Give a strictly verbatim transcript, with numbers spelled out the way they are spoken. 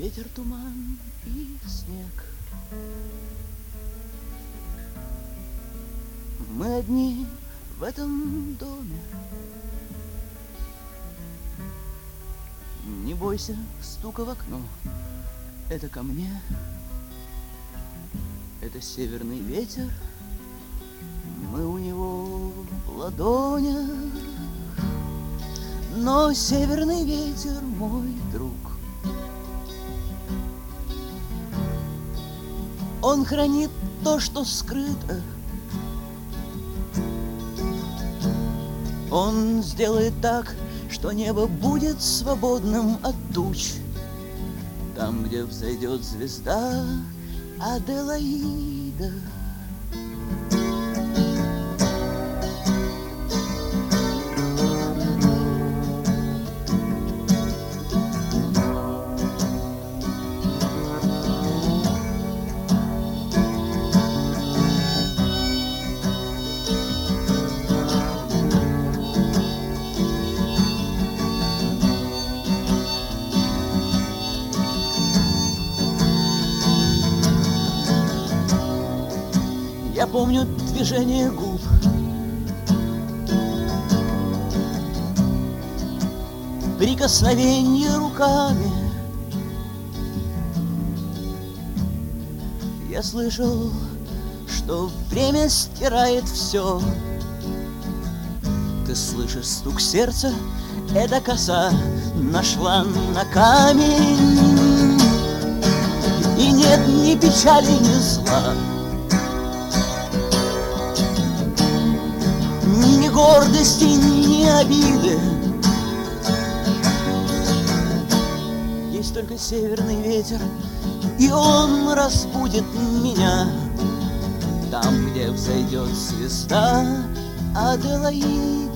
Ветер, туман и снег. Мы одни в этом доме. Не бойся стука в окно. Это ко мне. Это северный ветер. Мы у него в ладонях. Но северный ветер мой друг. Он хранит то, что скрыто. Он сделает так, что небо будет свободным от туч. Там, где взойдет звезда Аделаида. Я помню движение губ, прикосновение руками. Я слышал, что время стирает все. Ты слышишь стук сердца, эта коса нашла на камень. И нет ни печали, ни зла, ни гордости, ни обиды. Есть только северный ветер, и он разбудит меня там, где взойдет звезда Аделаида.